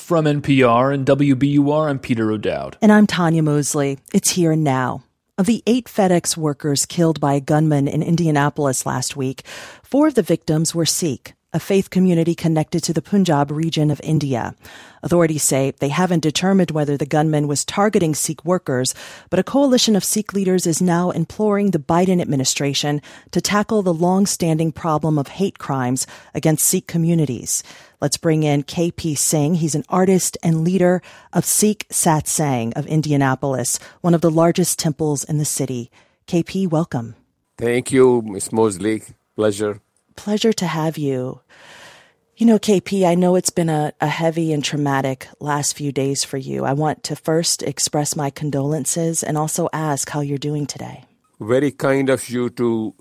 From NPR and WBUR, I'm Peter O'Dowd. And I'm Tanya Mosley. It's Here and Now. Of the 8 FedEx workers killed by a gunman in Indianapolis last week, 4 of the victims were Sikh, a faith community connected to the Punjab region of India. Authorities say they haven't determined whether the gunman was targeting Sikh workers, but a coalition of Sikh leaders is now imploring the Biden administration to tackle the long-standing problem of hate crimes against Sikh communities. Let's bring in KP Singh. He's an artist and leader of Sikh Satsang of Indianapolis, one of the largest temples in the city. KP, welcome. Thank you, Ms. Mosley. Pleasure. Pleasure to have you. You know, KP, I know it's been a heavy and traumatic last few days for you. I want to first express my condolences and also ask how you're doing today. Very kind of you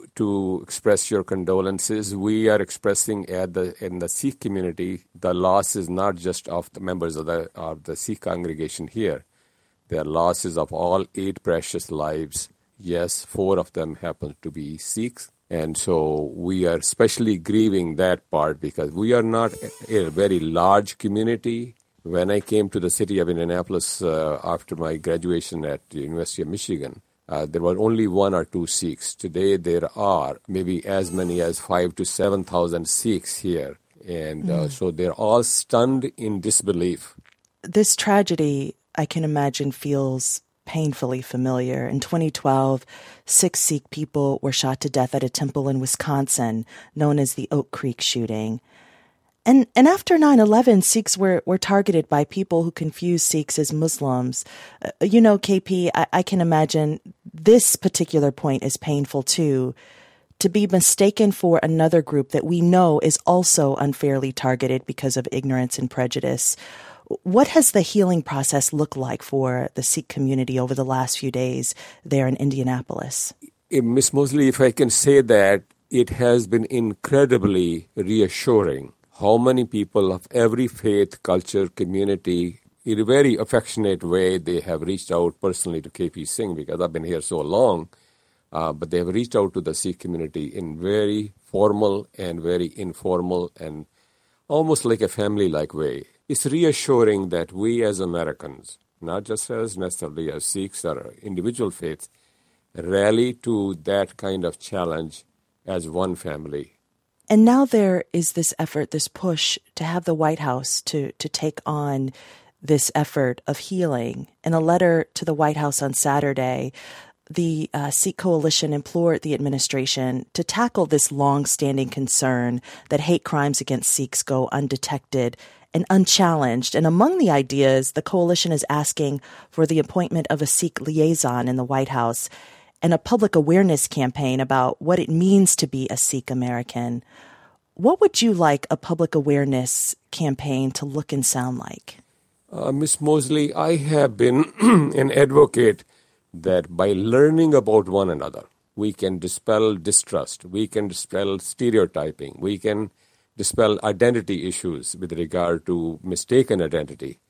to express your condolences. We are expressing in the Sikh community, the loss is not just of the members of the Sikh congregation here. There are losses of all 8 precious lives. Yes, 4 of them happen to be Sikhs. And so we are especially grieving that part because we are not a very large community. When I came to the city of Indianapolis after my graduation at the University of Michigan, there were only 1 or 2 Sikhs. Today there are maybe as many as 5,000 to 7,000 Sikhs here. And so they're all stunned in disbelief. This tragedy, I can imagine, feels painfully familiar. In 2012, 6 Sikh people were shot to death at a temple in Wisconsin, known as the Oak Creek shooting. And after 9/11, Sikhs were targeted by people who confused Sikhs as Muslims. You know, KP, I can imagine this particular point is painful too, to be mistaken for another group that we know is also unfairly targeted because of ignorance and prejudice. What has the healing process looked like for the Sikh community over the last few days there in Indianapolis? Ms. Mosley, if I can say that, it has been incredibly reassuring how many people of every faith, culture, community, in a very affectionate way, they have reached out personally to KP Singh because I've been here so long, but they have reached out to the Sikh community in very formal and very informal and almost like a family-like way. It's reassuring that we as Americans, not just as necessarily as Sikhs or individual faiths, rally to that kind of challenge as one family. And now there is this effort, this push to have the White House to take on this effort of healing. In a letter to the White House on Saturday, the Sikh Coalition implored the administration to tackle this long-standing concern that hate crimes against Sikhs go undetected and unchallenged. And among the ideas, the coalition is asking for the appointment of a Sikh liaison in the White House and a public awareness campaign about what it means to be a Sikh American. What would you like a public awareness campaign to look and sound like? Ms. Mosley, I have been an advocate that by learning about one another, we can dispel distrust, we can dispel stereotyping, we can dispel identity issues with regard to mistaken identity.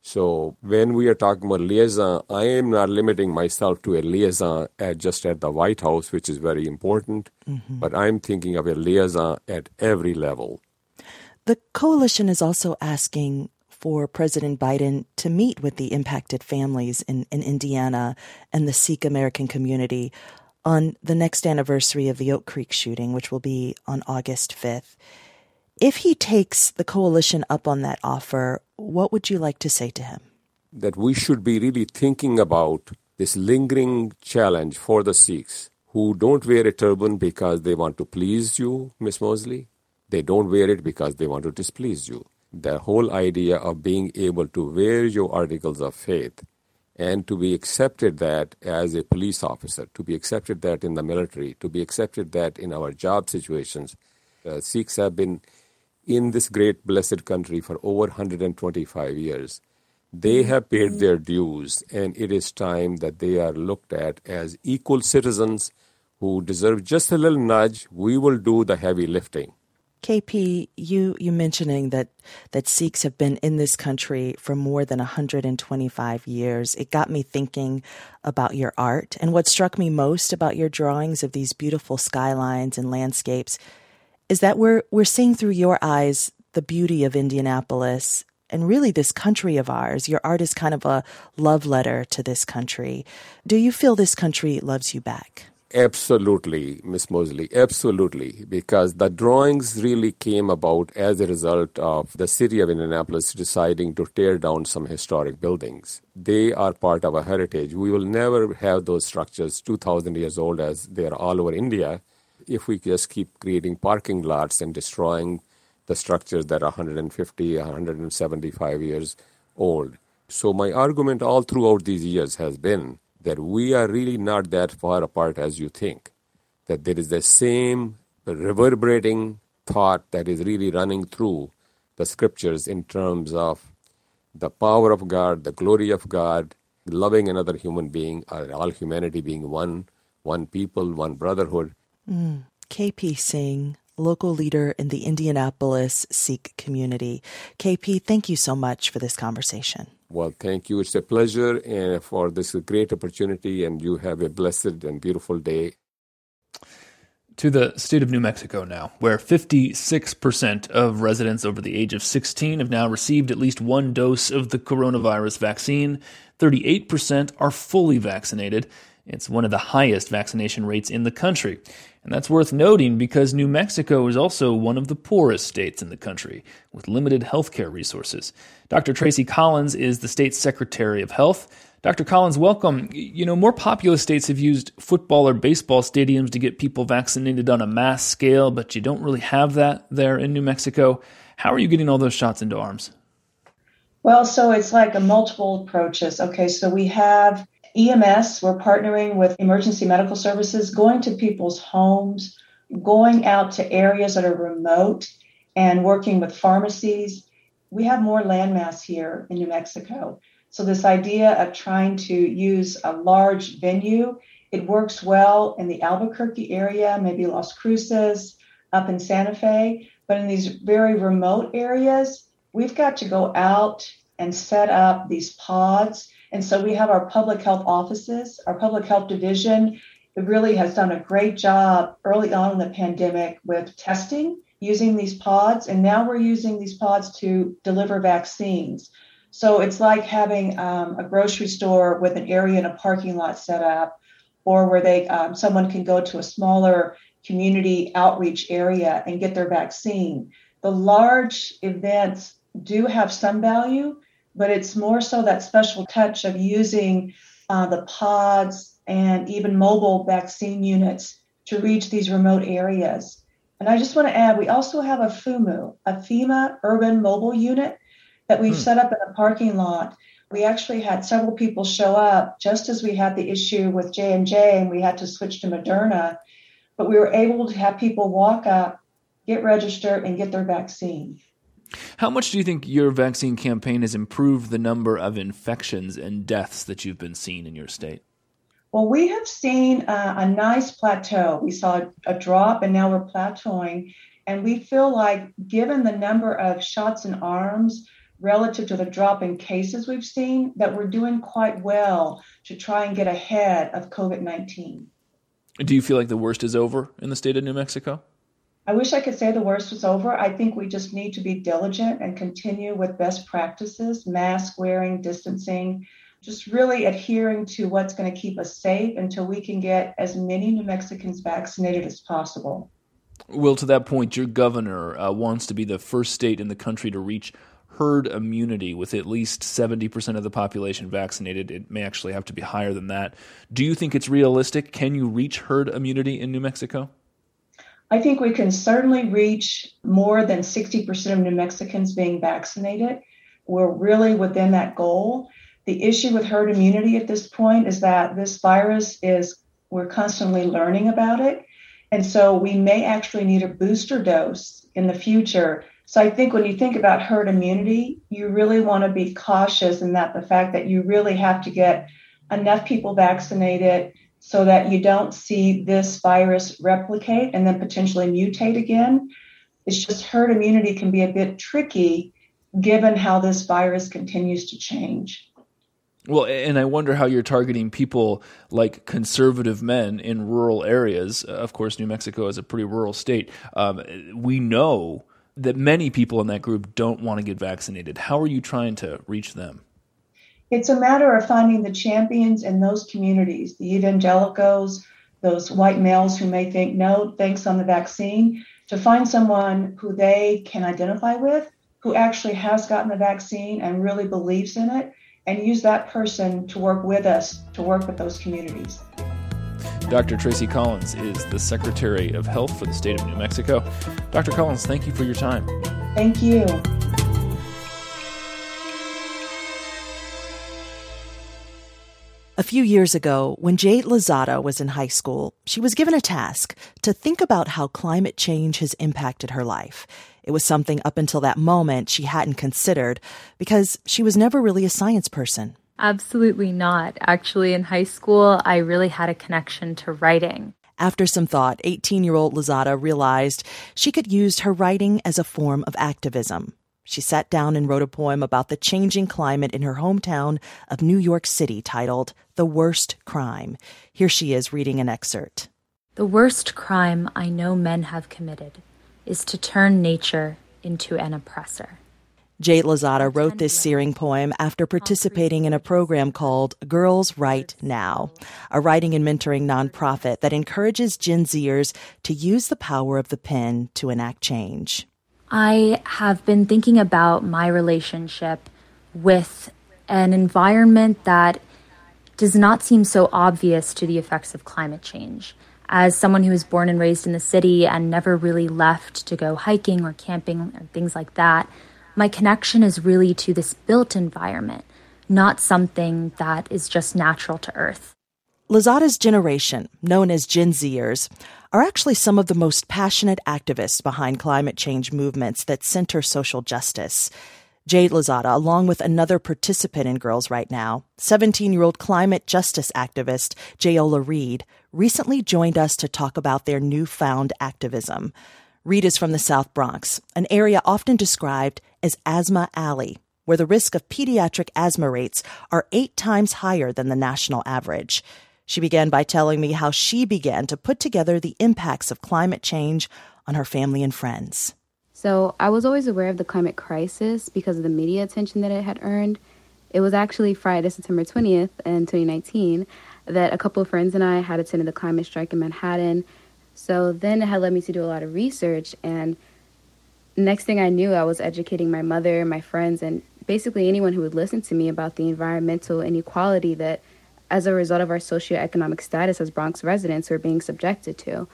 So when we are talking about liaison, I am not limiting myself to a liaison just at the White House, which is very important, but I'm thinking of a liaison at every level. The coalition is also asking for President Biden to meet with the impacted families in Indiana and the Sikh American community on the next anniversary of the Oak Creek shooting, which will be on August 5th. If he takes the coalition up on that offer, what would you like to say to him? That we should be really thinking about this lingering challenge for the Sikhs who don't wear a turban because they want to please you, Ms. Mosley. They don't wear it because they want to displease you. The whole idea of being able to wear your articles of faith and to be accepted that as a police officer, to be accepted that in the military, to be accepted that in our job situations. Sikhs have been in this great blessed country for over 125 years. They have paid their dues, and it is time that they are looked at as equal citizens who deserve just a little nudge. We will do the heavy lifting. KP, you mentioning that Sikhs have been in this country for more than 125 years. It got me thinking about your art. And what struck me most about your drawings of these beautiful skylines and landscapes is that we're seeing through your eyes the beauty of Indianapolis and really this country of ours. Your art is kind of a love letter to this country. Do you feel this country loves you back? Absolutely, Miss Mosley, absolutely, because the drawings really came about as a result of the city of Indianapolis deciding to tear down some historic buildings. They are part of our heritage. We will never have those structures 2,000 years old as they are all over India if we just keep creating parking lots and destroying the structures that are 150, 175 years old. So my argument all throughout these years has been that we are really not that far apart as you think, that there is the same reverberating thought that is really running through the scriptures in terms of the power of God, the glory of God, loving another human being, all humanity being one people, one brotherhood. KP Singh, local leader in the Indianapolis Sikh community. KP, thank you so much for this conversation. Well, thank you. It's a pleasure and for this great opportunity, and you have a blessed and beautiful day. To the state of New Mexico now, where 56% of residents over the age of 16 have now received at least one dose of the coronavirus vaccine. 38% are fully vaccinated. It's one of the highest vaccination rates in the country. And that's worth noting because New Mexico is also one of the poorest states in the country, with limited healthcare resources. Dr. Tracy Collins is the state's Secretary of Health. Dr. Collins, welcome. You know, more populous states have used football or baseball stadiums to get people vaccinated on a mass scale, but you don't really have that there in New Mexico. How are you getting all those shots into arms? Well, so it's like a multiple approaches. Okay, so we have EMS, we're partnering with emergency medical services, going to people's homes, going out to areas that are remote and working with pharmacies. We have more landmass here in New Mexico. So this idea of trying to use a large venue, it works well in the Albuquerque area, maybe Las Cruces, up in Santa Fe. But in these very remote areas, we've got to go out and set up these pods. And so we have our public health offices, our public health division. It really has done a great job early on in the pandemic with testing, using these pods. And now we're using these pods to deliver vaccines. So it's like having a grocery store with an area and a parking lot set up, or where someone can go to a smaller community outreach area and get their vaccine. The large events do have some value, but it's more so that special touch of using the pods and even mobile vaccine units to reach these remote areas. And I just want to add, we also have a FUMU, a FEMA urban mobile unit that we've set up in a parking lot. We actually had several people show up just as we had the issue with J&J and we had to switch to Moderna, but we were able to have people walk up, get registered, and get their vaccine. How much do you think your vaccine campaign has improved the number of infections and deaths that you've been seeing in your state? Well, we have seen a nice plateau. We saw a drop, and now we're plateauing. And we feel like, given the number of shots in arms relative to the drop in cases we've seen, that we're doing quite well to try and get ahead of COVID-19. Do you feel like the worst is over in the state of New Mexico? I wish I could say the worst was over. I think we just need to be diligent and continue with best practices, mask wearing, distancing, just really adhering to what's going to keep us safe until we can get as many New Mexicans vaccinated as possible. Well, to that point, your governor wants to be the first state in the country to reach herd immunity with at least 70% of the population vaccinated. It may actually have to be higher than that. Do you think it's realistic? Can you reach herd immunity in New Mexico? I think we can certainly reach more than 60% of New Mexicans being vaccinated. We're really within that goal. The issue with herd immunity at this point is that this virus we're constantly learning about it. And so we may actually need a booster dose in the future. So I think when you think about herd immunity, you really want to be cautious in that the fact that you really have to get enough people vaccinated so that you don't see this virus replicate and then potentially mutate again. It's just herd immunity can be a bit tricky given how this virus continues to change. Well, and I wonder how you're targeting people like conservative men in rural areas. Of course, New Mexico is a pretty rural state. We know that many people in that group don't want to get vaccinated. How are you trying to reach them? It's a matter of finding the champions in those communities, the evangelicals, those white males who may think, no, thanks on the vaccine, to find someone who they can identify with, who actually has gotten the vaccine and really believes in it, and use that person to work with us, to work with those communities. Dr. Tracy Collins is the Secretary of Health for the state of New Mexico. Dr. Collins, thank you for your time. Thank you. A few years ago, when Jade Lozada was in high school, she was given a task to think about how climate change has impacted her life. It was something up until that moment she hadn't considered because she was never really a science person. Absolutely not. Actually, in high school, I really had a connection to writing. After some thought, 18-year-old Lozada realized she could use her writing as a form of activism. She sat down and wrote a poem about the changing climate in her hometown of New York City titled The Worst Crime. Here she is reading an excerpt. The worst crime I know men have committed is to turn nature into an oppressor. Jade Lozada wrote this searing poem after participating in a program called Girls Write Now, a writing and mentoring nonprofit that encourages Gen Zers to use the power of the pen to enact change. I have been thinking about my relationship with an environment that does not seem so obvious to the effects of climate change. As someone who was born and raised in the city and never really left to go hiking or camping or things like that, my connection is really to this built environment, not something that is just natural to Earth. Lozada's generation, known as Gen Zers, are actually some of the most passionate activists behind climate change movements that center social justice. Jade Lozada, along with another participant in Girls Right Now, 17-year-old climate justice activist Jayola Reed, recently joined us to talk about their newfound activism. Reed is from the South Bronx, an area often described as Asthma Alley, where the risk of pediatric asthma rates are 8 times higher than the national average. She began by telling me how she began to put together the impacts of climate change on her family and friends. So I was always aware of the climate crisis because of the media attention that it had earned. It was actually Friday, September 20th in 2019, that a couple of friends and I had attended the climate strike in Manhattan. So then it had led me to do a lot of research, and next thing I knew, I was educating my mother, my friends, and basically anyone who would listen to me about the environmental inequality that, as a result of our socioeconomic status as Bronx residents, we're being subjected to.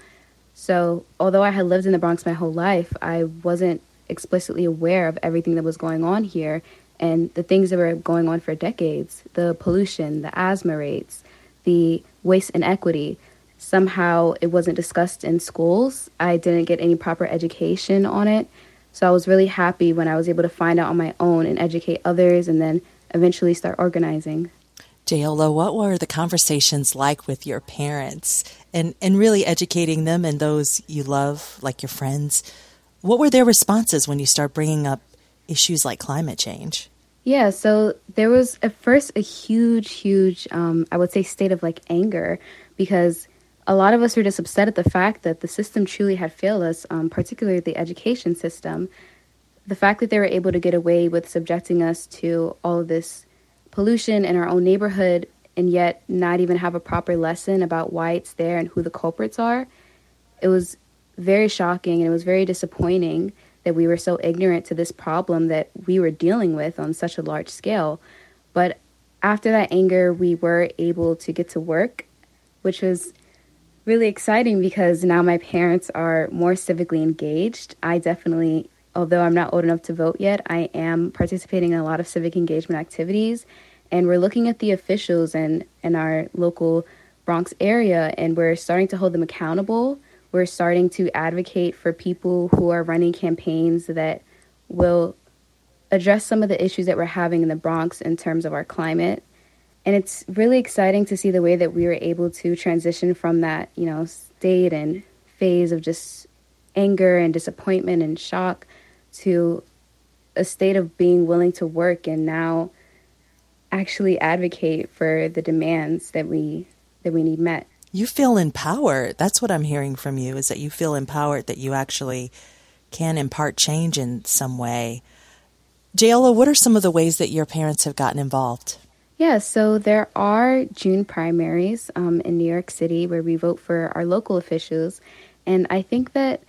So although I had lived in the Bronx my whole life, I wasn't explicitly aware of everything that was going on here and the things that were going on for decades, the pollution, the asthma rates, the waste inequity. Somehow it wasn't discussed in schools. I didn't get any proper education on it. So I was really happy when I was able to find out on my own and educate others and then eventually start organizing. Jayola, what were the conversations like with your parents and really educating them and those you love, like your friends? What were their responses when you start bringing up issues like climate change? Yeah, so there was at first a huge, I would say, state of anger, because a lot of us were just upset at the fact that the system truly had failed us, particularly the education system. The fact that they were able to get away with subjecting us to all of this pollution in our own neighborhood and yet not even have a proper lesson about why it's there and who the culprits are. It was very shocking and it was very disappointing that we were so ignorant to this problem that we were dealing with on such a large scale. But after that anger, we were able to get to work, which was really exciting because now my parents are more civically engaged. I definitely, although I'm not old enough to vote yet, I am participating in a lot of civic engagement activities. And we're looking at the officials in our local Bronx area, and we're starting to hold them accountable. We're starting to advocate for people who are running campaigns that will address some of the issues that we're having in the Bronx in terms of our climate. And it's really exciting to see the way that we were able to transition from that, state and phase of just anger and disappointment and shock to a state of being willing to work and now actually advocate for the demands that we need met. You feel empowered. That's what I'm hearing from you, is that you feel empowered, that you actually can impart change in some way. Jayola, what are some of the ways that your parents have gotten involved? Yeah, so there are June primaries in New York City where we vote for our local officials. And I think that,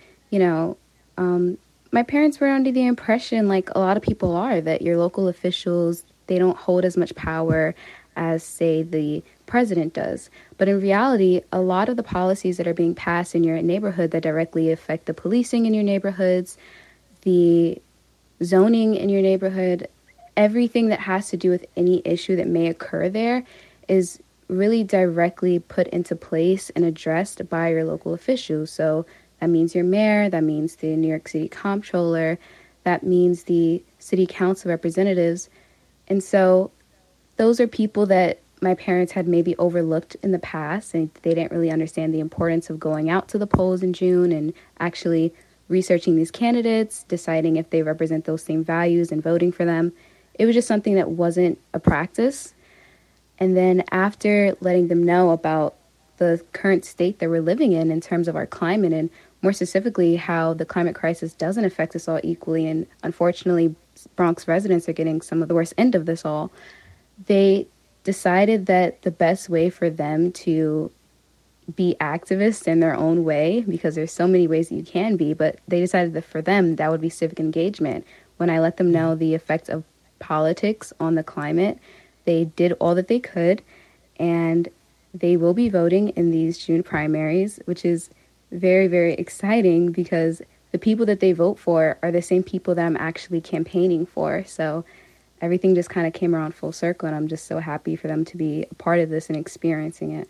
my parents were under the impression, like a lot of people are, that your local officials, they don't hold as much power as, say, the president does. But in reality, a lot of the policies that are being passed in your neighborhood that directly affect the policing in your neighborhoods, the zoning in your neighborhood, everything that has to do with any issue that may occur there is really directly put into place and addressed by your local officials. So that means your mayor, that means the New York City comptroller, that means the city council representatives. And so those are people that my parents had maybe overlooked in the past, and they didn't really understand the importance of going out to the polls in June and actually researching these candidates, deciding if they represent those same values and voting for them. It was just something that wasn't a practice. And then after letting them know about the current state that we're living in terms of our climate, and more specifically how the climate crisis doesn't affect us all equally, and unfortunately Bronx residents are getting some of the worst end of this all, they decided that the best way for them to be activists in their own way, because there's so many ways that you can be, but they decided that for them that would be civic engagement. When I let them know the effects of politics on the climate, they did all that they could, and they will be voting in these June primaries, which is very, very exciting because the people that they vote for are the same people that I'm actually campaigning for. So everything just kind of came around full circle, and I'm just so happy for them to be a part of this and experiencing it.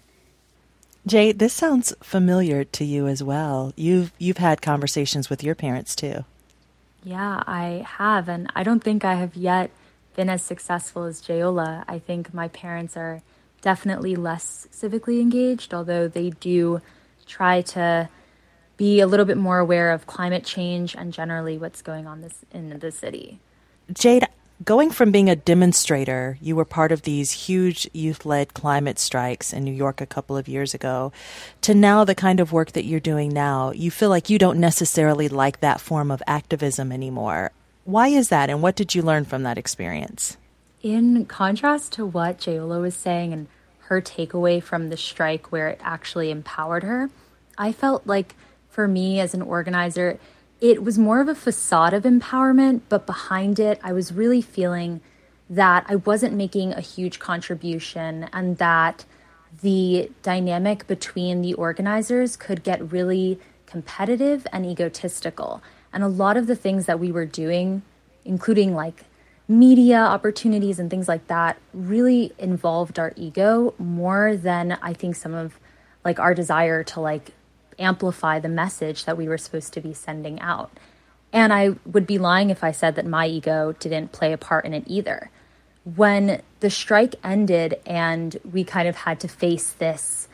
Jay, this sounds familiar to you as well. You've had conversations with your parents too. Yeah, I have, and I don't think I have yet been as successful as Jayola. I think my parents are definitely less civically engaged, although they do try to be a little bit more aware of climate change and generally what's going on in the city. Jade, going from being a demonstrator, you were part of these huge youth-led climate strikes in New York a couple of years ago, to now the kind of work that you're doing now. You feel like you don't necessarily like that form of activism anymore. Why is that, and what did you learn from that experience? In contrast to what Jayola was saying and her takeaway from the strike where it actually empowered her, I felt like for me as an organizer, it was more of a facade of empowerment, but behind it, I was really feeling that I wasn't making a huge contribution and that the dynamic between the organizers could get really competitive and egotistical. And a lot of the things that we were doing, including like media opportunities and things like that, really involved our ego more than I think some of like our desire to like amplify the message that we were supposed to be sending out. And I would be lying if I said that my ego didn't play a part in it either. When the strike ended and we kind of had to face this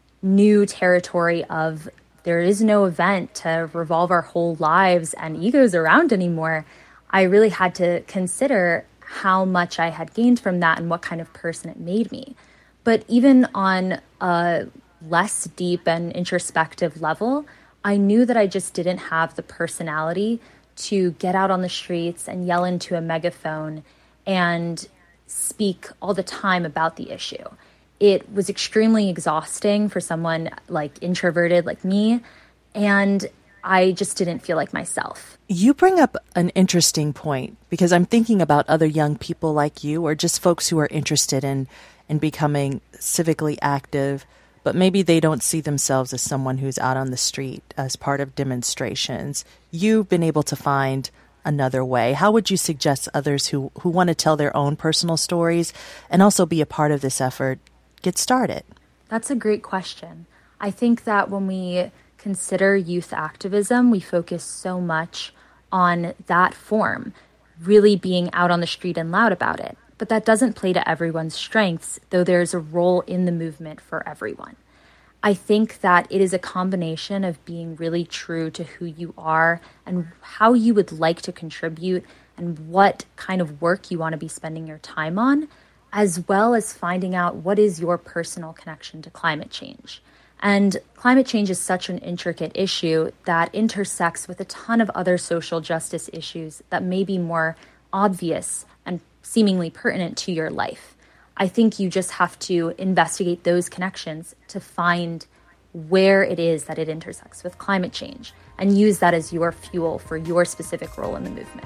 new territory of there is no event to revolve our whole lives and egos around anymore, I really had to consider how much I had gained from that and what kind of person it made me. But even on a less deep and introspective level, I knew that I just didn't have the personality to get out on the streets and yell into a megaphone and speak all the time about the issue. It was extremely exhausting for someone like introverted like me, and I just didn't feel like myself. You bring up an interesting point because I'm thinking about other young people like you or just folks who are interested in becoming civically active, but maybe they don't see themselves as someone who's out on the street as part of demonstrations. You've been able to find another way. How would you suggest others who want to tell their own personal stories and also be a part of this effort get started? That's a great question. I think that when we consider youth activism, we focus so much on that form, really being out on the street and loud about it. But that doesn't play to everyone's strengths, though there's a role in the movement for everyone. I think that it is a combination of being really true to who you are and how you would like to contribute and what kind of work you want to be spending your time on, as well as finding out what is your personal connection to climate change. And climate change is such an intricate issue that intersects with a ton of other social justice issues that may be more obvious and seemingly pertinent to your life. I think you just have to investigate those connections to find where it is that it intersects with climate change and use that as your fuel for your specific role in the movement.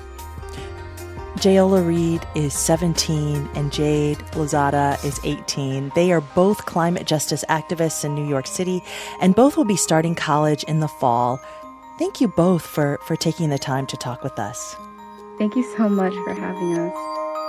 Jayola Reed is 17 and Jade Lozada is 18. They are both climate justice activists in New York City, and both will be starting college in the fall. Thank you both for taking the time to talk with us. Thank you so much for having us.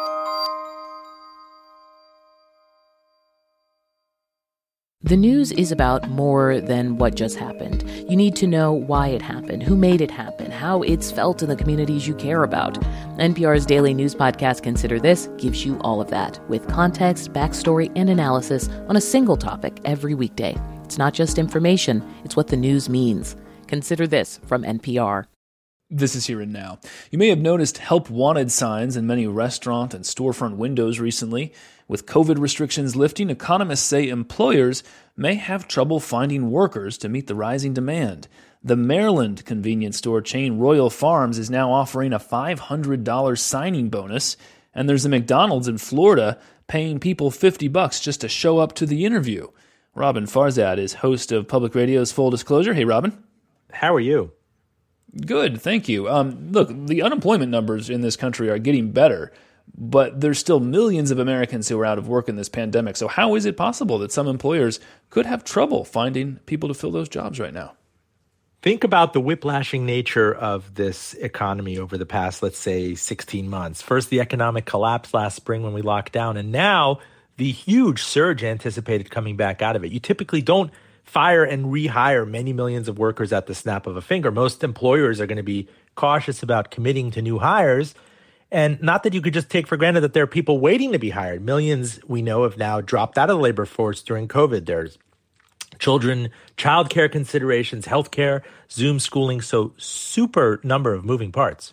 The news is about more than what just happened. You need to know why it happened, who made it happen, how it's felt in the communities you care about. NPR's daily news podcast, Consider This, gives you all of that, with context, backstory, and analysis on a single topic every weekday. It's not just information, it's what the news means. Consider This from NPR. This is Here and Now. You may have noticed help wanted signs in many restaurant and storefront windows recently. With COVID restrictions lifting, economists say employers may have trouble finding workers to meet the rising demand. The Maryland convenience store chain Royal Farms is now offering a $500 signing bonus, and there's a McDonald's in Florida paying people $50 just to show up to the interview. Robin Farzad is host of Public Radio's Full Disclosure. Hey, Robin. How are you? Good, thank you. Look, the unemployment numbers in this country are getting better, but there's still millions of Americans who are out of work in this pandemic. So how is it possible that some employers could have trouble finding people to fill those jobs right now? Think about the whiplashing nature of this economy over the past, let's say, 16 months. First, the economic collapse last spring when we locked down, and now the huge surge anticipated coming back out of it. You typically don't fire and rehire many millions of workers at the snap of a finger. Most employers are going to be cautious about committing to new hires. And not that you could just take for granted that there are people waiting to be hired. Millions, we know, have now dropped out of the labor force during COVID. There's children, childcare considerations, healthcare, Zoom schooling, so super number of moving parts.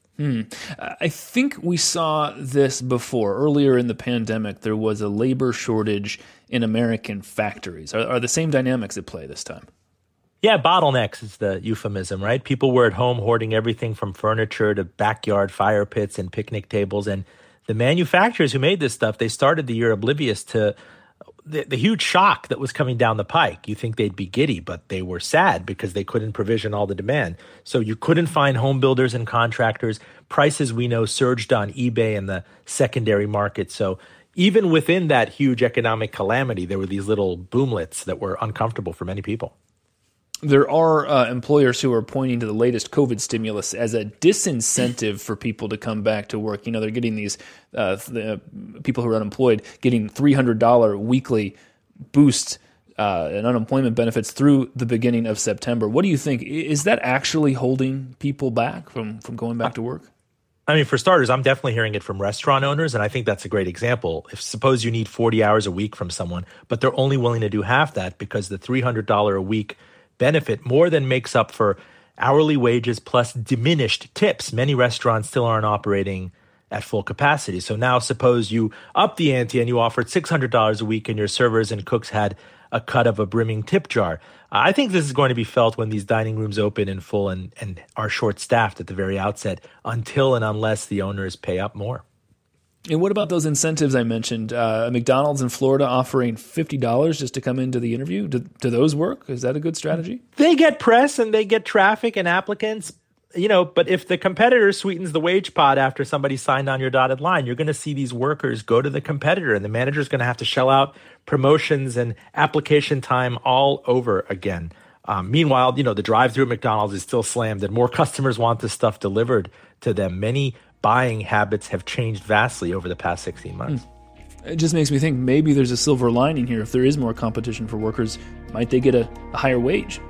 I think we saw this before. Earlier in the pandemic, there was a labor shortage in American factories. Are the same dynamics at play this time? Yeah, bottlenecks is the euphemism, right? People were at home hoarding everything from furniture to backyard fire pits and picnic tables. And the manufacturers who made this stuff, they started the year oblivious to the huge shock that was coming down the pike. You think they'd be giddy, but they were sad because they couldn't provision all the demand. So you couldn't find home builders and contractors. Prices, we know, surged on eBay and the secondary market. So even within that huge economic calamity, there were these little boomlets that were uncomfortable for many people. There are employers who are pointing to the latest COVID stimulus as a disincentive for people to come back to work. You know, they're getting these people who are unemployed getting $300 weekly boosts in unemployment benefits through the beginning of September. What do you think? Is that actually holding people back from going back to work? I mean, for starters, I'm definitely hearing it from restaurant owners, and I think that's a great example. If suppose you need 40 hours a week from someone, but they're only willing to do half that because the $300 a week benefit more than makes up for hourly wages plus diminished tips. Many restaurants still aren't operating at full capacity. So now suppose you up the ante and you offered $600 a week and your servers and cooks had a cut of a brimming tip jar. I think this is going to be felt when these dining rooms open in full and are short-staffed at the very outset until and unless the owners pay up more. And what about those incentives I mentioned? McDonald's in Florida offering $50 just to come into the interview. Do those work? Is that a good strategy? They get press and they get traffic and applicants, but if the competitor sweetens the wage pot after somebody signed on your dotted line, you're going to see these workers go to the competitor and the manager is going to have to shell out promotions and application time all over again. Meanwhile, the drive-through at McDonald's is still slammed and more customers want this stuff delivered to them. Many buying habits have changed vastly over the past 16 months. It just makes me think maybe there's a silver lining here. If there is more competition for workers, might they get a higher wage?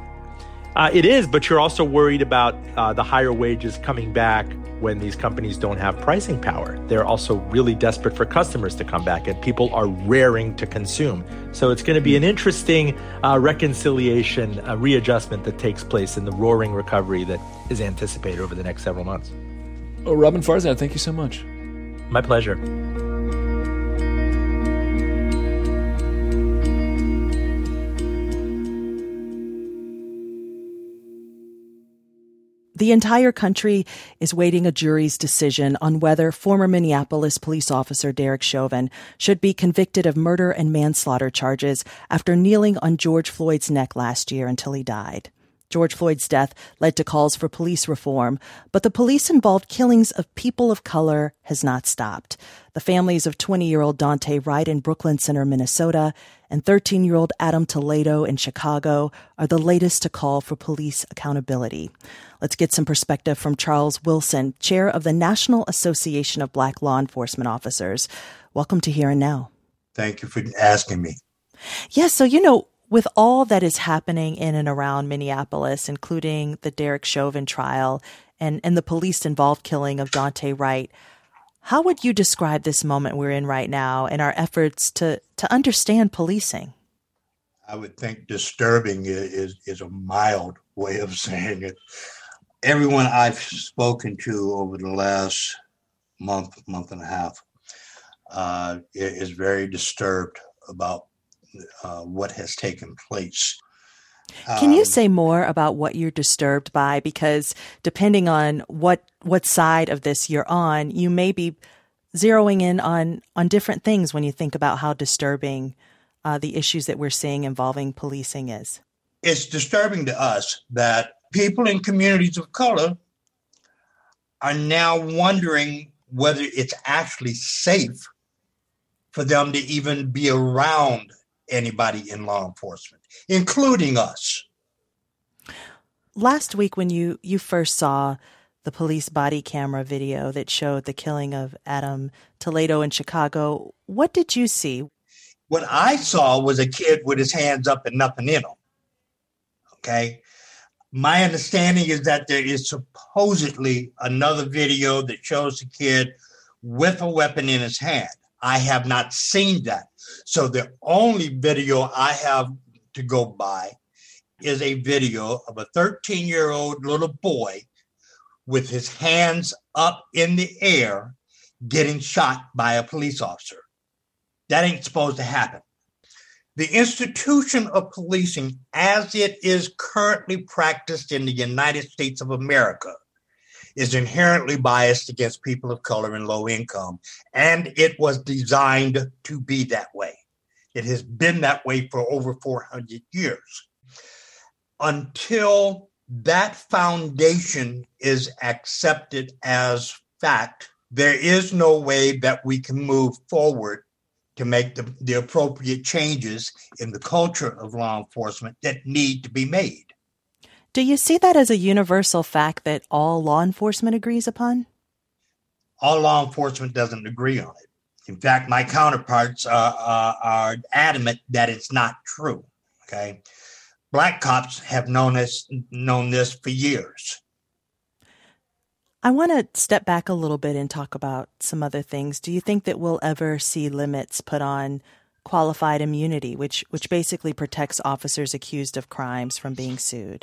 It is, but you're also worried about the higher wages coming back when these companies don't have pricing power. They're also really desperate for customers to come back, and people are raring to consume. So it's going to be an interesting reconciliation, readjustment that takes place in the roaring recovery that is anticipated over the next several months. Oh, Robin Farzad, thank you so much. My pleasure. The entire country is waiting a jury's decision on whether former Minneapolis police officer Derek Chauvin should be convicted of murder and manslaughter charges after kneeling on George Floyd's neck last year until he died. George Floyd's death led to calls for police reform, but the police-involved killings of people of color has not stopped. The families of 20-year-old Daunte Wright in Brooklyn Center, Minnesota, and 13-year-old Adam Toledo in Chicago are the latest to call for police accountability. Let's get some perspective from Charles Wilson, chair of the National Association of Black Law Enforcement Officers. Welcome to Here and Now. Thank you for asking me. Yes, so, with all that is happening in and around Minneapolis, including the Derek Chauvin trial and the police-involved killing of Daunte Wright, how would you describe this moment we're in right now and our efforts to understand policing? I would think disturbing is a mild way of saying it. Everyone I've spoken to over the last month and a half is very disturbed about what has taken place. Can you say more about what you're disturbed by? Because depending on what side of this you're on, you may be zeroing in on different things when you think about how disturbing the issues that we're seeing involving policing is. It's disturbing to us that people in communities of color are now wondering whether it's actually safe for them to even be around anybody in law enforcement, including us. Last week when you first saw the police body camera video that showed the killing of Adam Toledo in Chicago, what did you see? What I saw was a kid with his hands up and nothing in them. Okay? My understanding is that there is supposedly another video that shows the kid with a weapon in his hand. I have not seen that. So the only video I have to go by is a video of a 13-year-old little boy with his hands up in the air getting shot by a police officer. That ain't supposed to happen. The institution of policing, as it is currently practiced in the United States of America, is inherently biased against people of color and low income, and it was designed to be that way. It has been that way for over 400 years. Until that foundation is accepted as fact, there is no way that we can move forward to make the appropriate changes in the culture of law enforcement that need to be made. Do you see that as a universal fact that all law enforcement agrees upon? All law enforcement doesn't agree on it. In fact, my counterparts are adamant that it's not true. Okay, Black cops have known this for years. I want to step back a little bit and talk about some other things. Do you think that we'll ever see limits put on qualified immunity, which basically protects officers accused of crimes from being sued?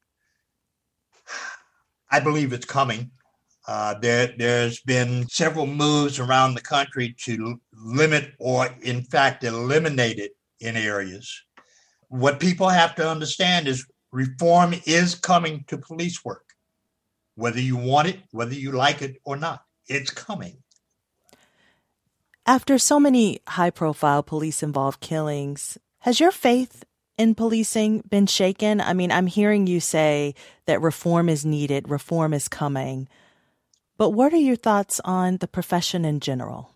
I believe it's coming. There's been several moves around the country to limit or, in fact, eliminate it in areas. What people have to understand is reform is coming to police work. Whether you want it, whether you like it or not, it's coming. After so many high-profile police-involved killings, has your faith in policing been shaken? I mean, I'm hearing you say that reform is needed, reform is coming. But what are your thoughts on the profession in general?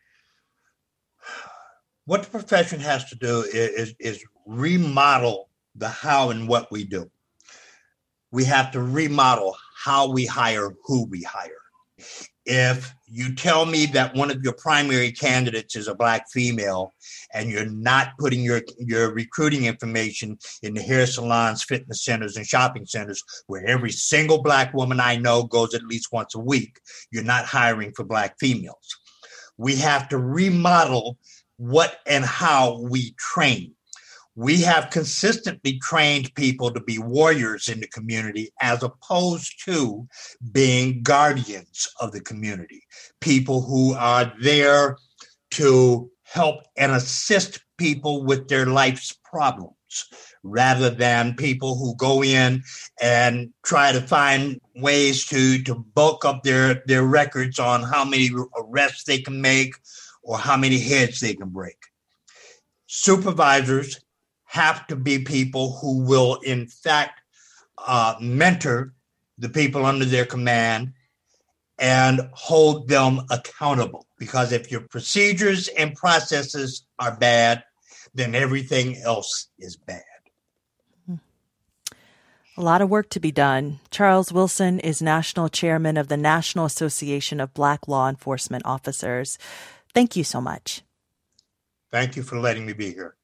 What the profession has to do is remodel the how and what we do. We have to remodel how we hire, who we hire. If you tell me that one of your primary candidates is a Black female and you're not putting your recruiting information in the hair salons, fitness centers, and shopping centers where every single Black woman I know goes at least once a week, you're not hiring for Black females. We have to remodel what and how we train. We have consistently trained people to be warriors in the community as opposed to being guardians of the community, people who are there to help and assist people with their life's problems. rather than people who go in and try to find ways to bulk up their records on how many arrests they can make or how many heads they can break. Supervisors have to be people who will, in fact, mentor the people under their command and hold them accountable. Because if your procedures and processes are bad, then everything else is bad. A lot of work to be done. Charles Wilson is national chairman of the National Association of Black Law Enforcement Officers. Thank you so much. Thank you for letting me be here.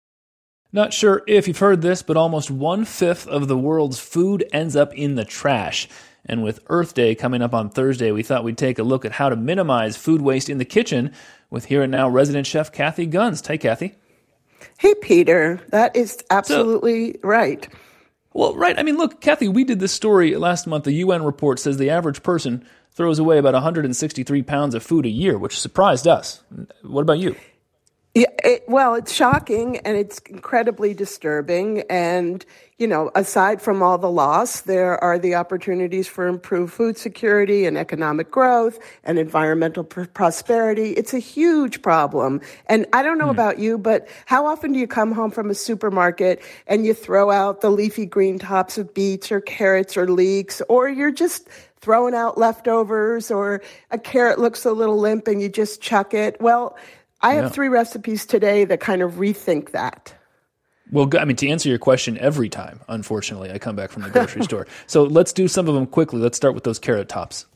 Not sure if you've heard this, but almost 1/5 of the world's food ends up in the trash. And with Earth Day coming up on Thursday, we thought we'd take a look at how to minimize food waste in the kitchen with Here and Now resident chef Kathy Gunst. Hey, Kathy. Hey, Peter. That is absolutely right. Well, right. I mean, look, Kathy, we did this story last month. The UN report says the average person throws away about 163 pounds of food a year, which surprised us. What about you? Yeah, it's shocking and it's incredibly disturbing. And, aside from all the loss, there are the opportunities for improved food security and economic growth and environmental prosperity. It's a huge problem. And I don't know about you, but how often do you come home from a supermarket and you throw out the leafy green tops of beets or carrots or leeks, or you're just throwing out leftovers, or a carrot looks a little limp and you just chuck it? Well, I have 3 recipes today that kind of rethink that. Well, I mean, to answer your question every time, unfortunately, I come back from the grocery store. So let's do some of them quickly. Let's start with those carrot tops.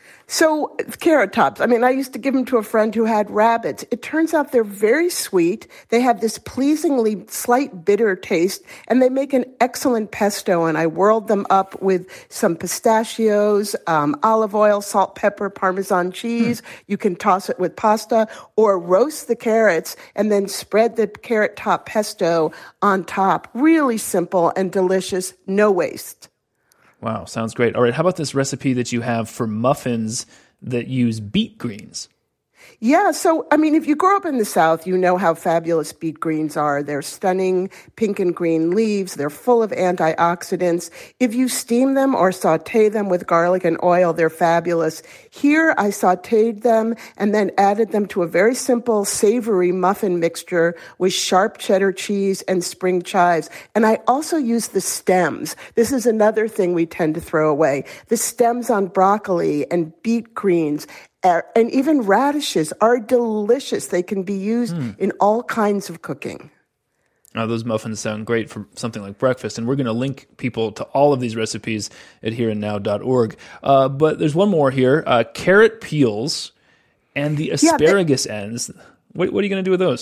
So carrot tops, I used to give them to a friend who had rabbits. It turns out they're very sweet. They have this pleasingly slight bitter taste, and they make an excellent pesto. And I whirled them up with some pistachios, olive oil, salt, pepper, Parmesan cheese. You can toss it with pasta or roast the carrots and then spread the carrot top pesto on top. Really simple and delicious, no waste. Wow, sounds great. All right, how about this recipe that you have for muffins that use beet greens? Yeah, so, if you grow up in the South, you know how fabulous beet greens are. They're stunning pink and green leaves. They're full of antioxidants. If you steam them or saute them with garlic and oil, they're fabulous. Here, I sauteed them and then added them to a very simple savory muffin mixture with sharp cheddar cheese and spring chives. And I also use the stems. This is another thing we tend to throw away. The stems on broccoli and beet greens and even radishes are delicious. They can be used in all kinds of cooking. Those muffins sound great for something like breakfast, and we're going to link people to all of these recipes at hereandnow.org. But there's one more here, carrot peels and the asparagus ends. What are you going to do with those?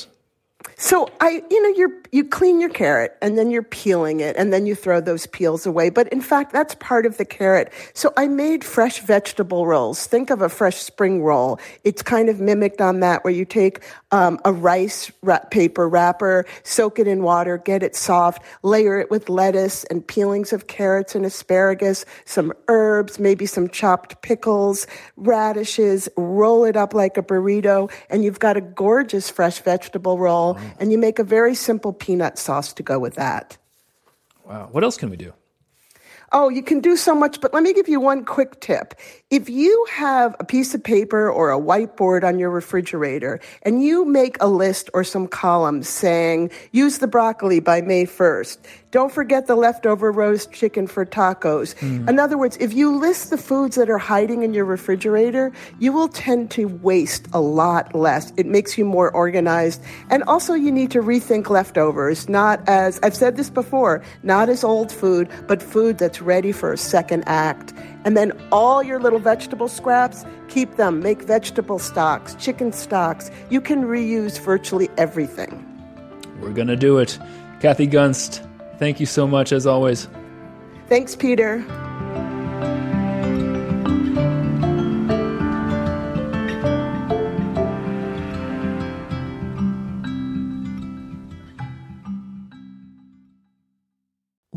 So you clean your carrot and then you're peeling it and then you throw those peels away. But in fact, that's part of the carrot. So I made fresh vegetable rolls. Think of a fresh spring roll. It's kind of mimicked on that, where you take a rice paper wrapper, soak it in water, get it soft, layer it with lettuce and peelings of carrots and asparagus, some herbs, maybe some chopped pickles, radishes, roll it up like a burrito, and you've got a gorgeous fresh vegetable roll. Wow. And you make a very simple peanut sauce to go with that. Wow. What else can we do? Oh, you can do so much, but let me give you one quick tip. If you have a piece of paper or a whiteboard on your refrigerator and you make a list or some columns saying, use the broccoli by May 1st, don't forget the leftover roast chicken for tacos. In other words, if you list the foods that are hiding in your refrigerator, you will tend to waste a lot less. It makes you more organized. And also you need to rethink leftovers, not as, I've said this before, not as old food, but food that's ready for a second act. And then all your little vegetable scraps, keep them. Make vegetable stocks, chicken stocks. You can reuse virtually everything. We're going to do it. Kathy Gunst, thank you so much, as always. Thanks, Peter.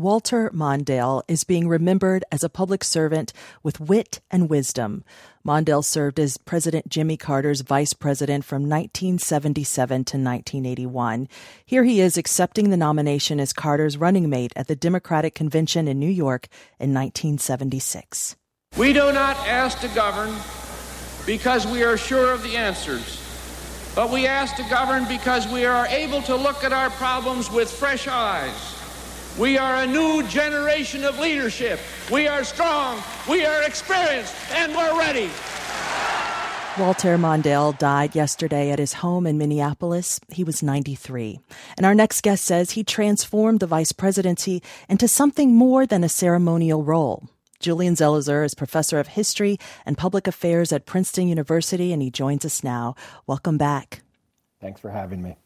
Walter Mondale is being remembered as a public servant with wit and wisdom. Mondale served as President Jimmy Carter's vice president from 1977 to 1981. Here he is accepting the nomination as Carter's running mate at the Democratic Convention in New York in 1976. We do not ask to govern because we are sure of the answers, but we ask to govern because we are able to look at our problems with fresh eyes. We are a new generation of leadership. We are strong, we are experienced, and we're ready. Walter Mondale died yesterday at his home in Minneapolis. He was 93. And our next guest says he transformed the vice presidency into something more than a ceremonial role. Julian Zelizer is professor of history and public affairs at Princeton University, and he joins us now. Welcome back. Thanks for having me.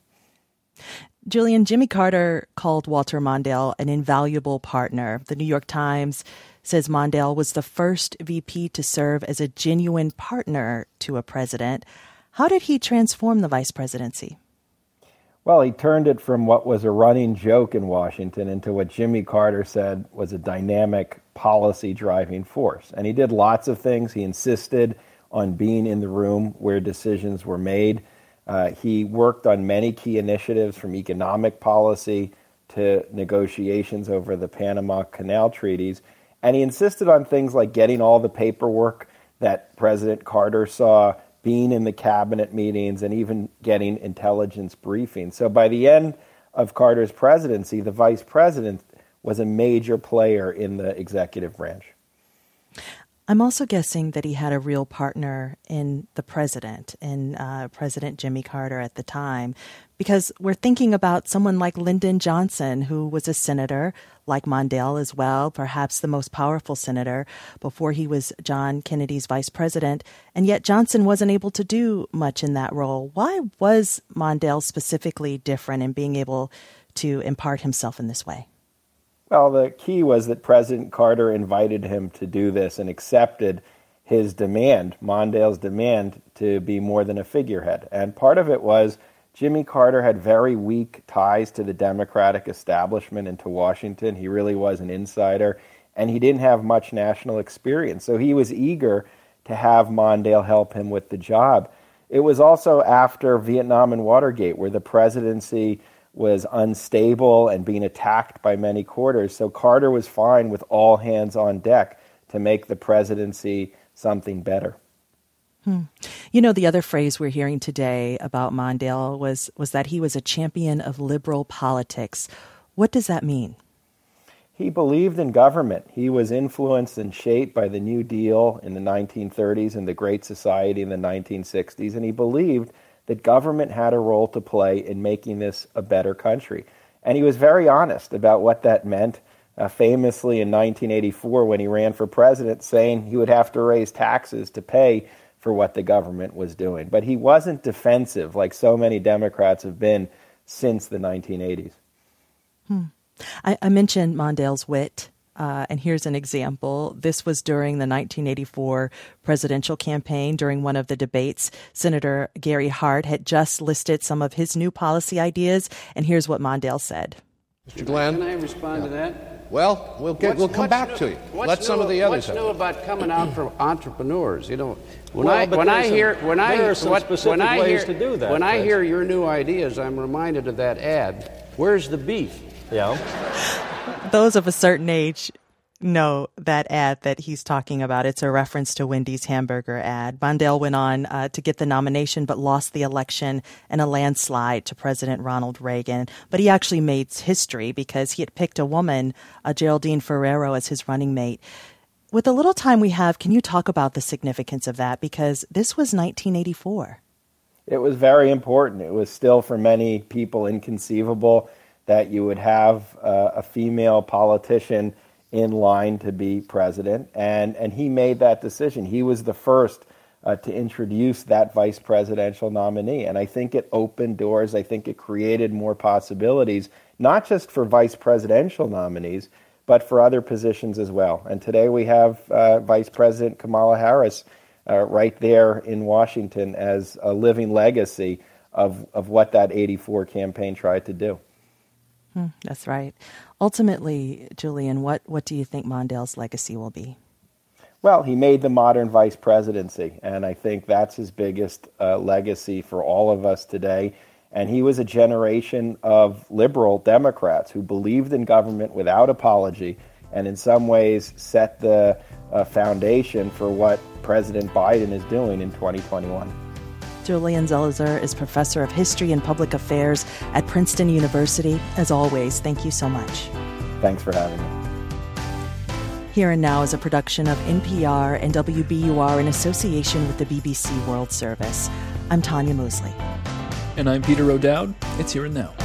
Julian, Jimmy Carter called Walter Mondale an invaluable partner. The New York Times says Mondale was the first VP to serve as a genuine partner to a president. How did he transform the vice presidency? Well, he turned it from what was a running joke in Washington into what Jimmy Carter said was a dynamic policy driving force. And he did lots of things. He insisted on being in the room where decisions were made. He worked on many key initiatives from economic policy to negotiations over the Panama Canal treaties. And he insisted on things like getting all the paperwork that President Carter saw, being in the cabinet meetings, and even getting intelligence briefings. So by the end of Carter's presidency, the vice president was a major player in the executive branch. I'm also guessing that he had a real partner in the president, in President Jimmy Carter at the time, because we're thinking about someone like Lyndon Johnson, who was a senator, like Mondale as well, perhaps the most powerful senator before he was John Kennedy's vice president, and yet Johnson wasn't able to do much in that role. Why was Mondale specifically different in being able to impart himself in this way? Well, the key was that President Carter invited him to do this and accepted his demand, Mondale's demand, to be more than a figurehead. And part of it was Jimmy Carter had very weak ties to the Democratic establishment and to Washington. He really was an insider, and he didn't have much national experience. So he was eager to have Mondale help him with the job. It was also after Vietnam and Watergate, where the presidency was unstable and being attacked by many quarters. So Carter was fine with all hands on deck to make the presidency something better. You know, the other phrase we're hearing today about Mondale was that he was a champion of liberal politics. What does that mean? He believed in government. He was influenced and shaped by the New Deal in the 1930s and the Great Society in the 1960s, and he believed that government had a role to play in making this a better country. And he was very honest about what that meant, famously in 1984 when he ran for president, saying he would have to raise taxes to pay for what the government was doing. But he wasn't defensive like so many Democrats have been since the 1980s. I mentioned Mondale's wit. And here's an example. This was during the 1984 presidential campaign. During one of the debates, Senator Gary Hart had just listed some of his new policy ideas, and here's what Mondale said. Mr. Glenn, Can I respond to that? Well, we'll come back to you. Let some of the others. What's new about coming out for entrepreneurs? You know, When I hear your new ideas, I'm reminded of that ad. Where's the beef? Yeah. Those of a certain age know that ad that he's talking about. It's a reference to Wendy's hamburger ad. Mondale went on to get the nomination but lost the election in a landslide to President Ronald Reagan. But he actually made history because he had picked a woman, Geraldine Ferrero, as his running mate. With the little time we have, can you talk about the significance of that? Because this was 1984. It was very important. It was still, for many people, inconceivable that you would have a female politician in line to be president. And he made that decision. He was the first to introduce that vice presidential nominee. And I think it opened doors. I think it created more possibilities, not just for vice presidential nominees, but for other positions as well. And today we have Vice President Kamala Harris right there in Washington as a living legacy of what that 84 campaign tried to do. That's right. Ultimately, Julian, what do you think Mondale's legacy will be? Well, he made the modern vice presidency, and I think that's his biggest legacy for all of us today. And he was a generation of liberal Democrats who believed in government without apology, and in some ways set the foundation for what President Biden is doing in 2021. Julian Zelizer is professor of history and public affairs at Princeton University. As always, thank you so much. Thanks for having me. Here and Now is a production of NPR and WBUR in association with the BBC World Service. I'm Tanya Mosley. And I'm Peter O'Dowd. It's Here and Now.